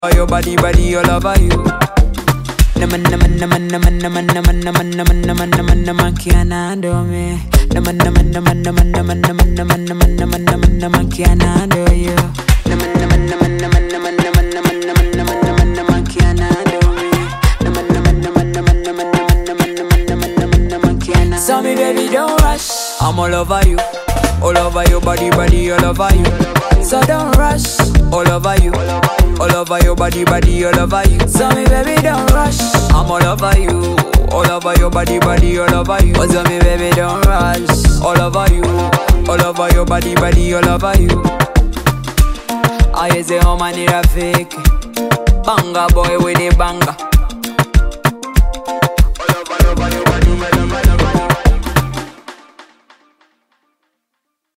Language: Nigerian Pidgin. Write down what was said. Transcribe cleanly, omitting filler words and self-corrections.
Your body, all over you. Naman can't handle me. Naman can't handle you. Naman can't handle me. So me baby don't rush. I'm all over you. All over your body, all over you. So don't rush. All over you. All over your body, all over you. So me baby don't rush. I'm all over you. All over your body, all over you. So me baby don't rush. All over you. All over your body, all over you. I say how many a fake banga boy with a banga. All over your body, all over you.